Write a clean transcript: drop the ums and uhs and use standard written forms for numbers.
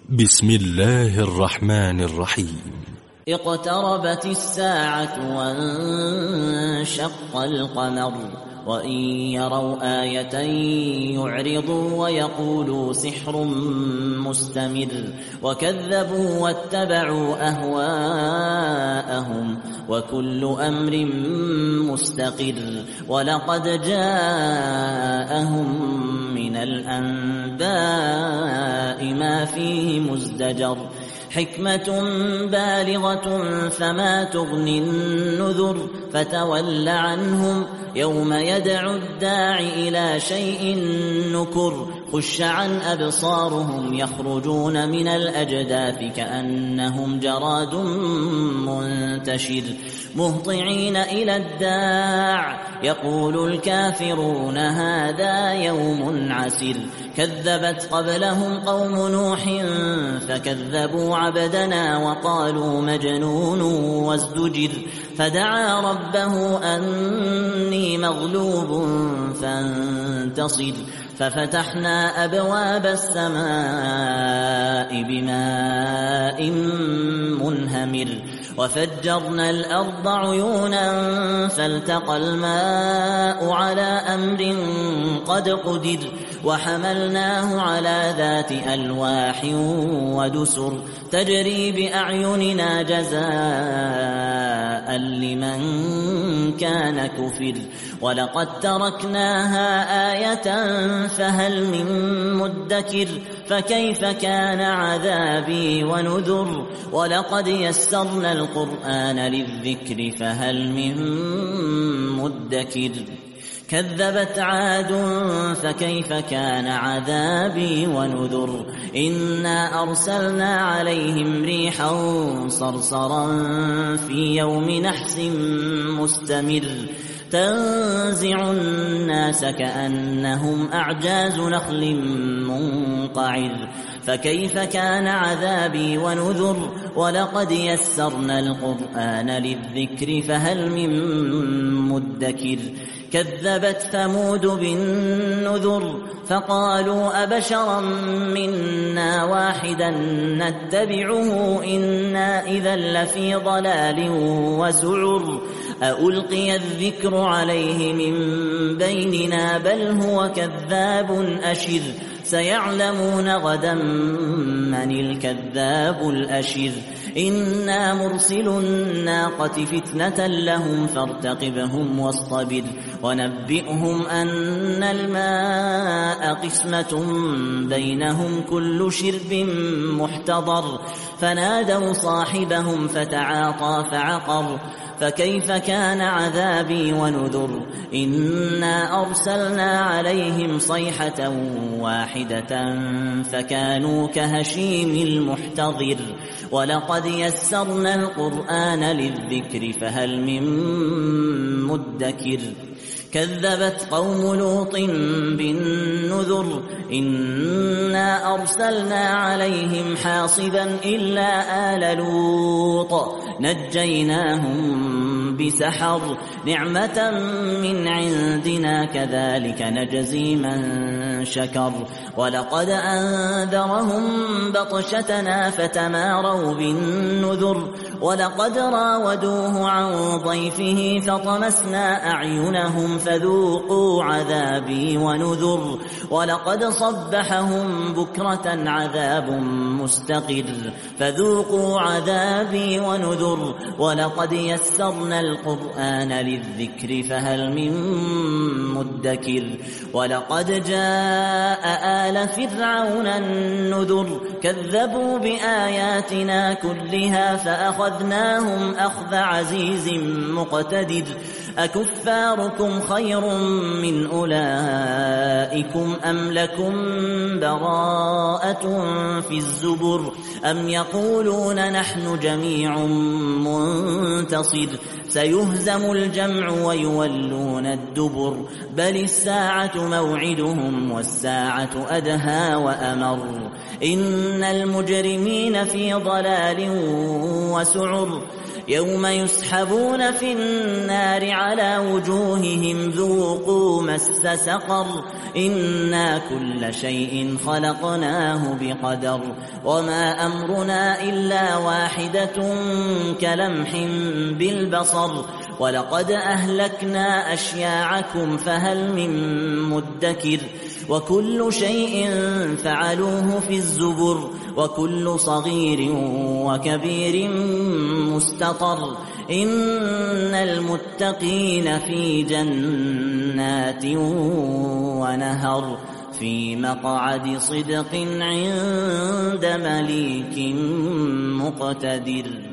بسم الله الرحمن الرحيم. اقتربت الساعة وانشق القمر وإن يروا آية يعرضوا ويقولوا سحر مستمر وكذبوا واتبعوا أهواءهم وكل أمر مستقر ولقد جاءهم من الأنباء ما فيه مزدجر حكمة بالغة فما تغني النذر فتول عنهم يوم يدعو الداع إلى شيء نكر خش عن أبصارهم يخرجون من الأجداث كأنهم جراد منتشر مهطعين إلى الداع يقول الكافرون هذا يوم عسر كذبت قبلهم قوم نوح فكذبوا عبدنا وقالوا مجنون وازدجر فدعا ربه أني مغلوب فانتصر ففتحنا أبواب السماء بماء منهمر وفجرنا الأرض عيونا فالتقى الماء على أمر قد قدر وحملناه على ذات ألواح ودسر تجري بأعيننا جزاء لمن كان كفر ولقد تركناها آية فهل من مدكر فكيف كان عذابي ونذر ولقد يسرنا القرآن للذكر فهل من مدكر كذبت عاد فكيف كان عذابي ونذر إنا أرسلنا عليهم ريحا صرصرا في يوم نحس مستمر تنزع الناس كأنهم أعجاز نخل منقعر فكيف كان عذابي ونذر ولقد يسرنا القرآن للذكر فهل من مدكر كذبت ثمود بالنذر فقالوا أبشرا منا واحدا نتبعه إنا إذا لفي ضلال وسعر ألقي الذكر عليه من بيننا بل هو كذاب أشر سيعلمون غدا من الكذاب الأشر إنا مرسل الناقة فتنة لهم فارتقبهم واصطبر ونبئهم أن الماء قسمة بينهم كل شرب محتضر فنادوا صاحبهم فتعاطى فعقر فكيف كان عذابي ونذر إنا أرسلنا عليهم صيحة واحدة فكانوا كهشيم المحتضر ولقد يسرنا القرآن للذكر فهل من مدكر كذبت قوم لوط بالنذر إنا أرسلنا عليهم حاصبا إلا آل لوط نجيناهم بسحر نعمة من عندنا كذلك نجزي من شكر ولقد أنذرهم بطشتنا فتماروا بالنذر ولقد راودوه عن ضيفه فطمسنا أعينهم فذوقوا عذابي ونذر ولقد صبحهم بكرة عذاب مستقر فذوقوا عذابي ونذر ولقد يسرنا القرآن للذكر فهل من مدكر ولقد جاء آل فرعون النذر كذبوا بآياتنا كلها فأخذناهم أخذ عزيز مقتدر أكفاركم خير من أولئكم أم لكم براءة في الزبر أم يقولون نحن جميع منتصر سيهزم الجمع ويولون الدبر بل الساعة موعدهم والساعة أدهى وأمر إن المجرمين في ضلال وسعر يوم يسحبون في النار على وجوههم ذوقوا مس سقر إنا كل شيء خلقناه بقدر وما أمرنا إلا واحدة كلمح بالبصر ولقد أهلكنا أشياعكم فهل من مدكر وكل شيء فعلوه في الزبر وكل صغير وكبير مستطر إن المتقين في جنات ونهر في مقعد صدق عند مليك مقتدر.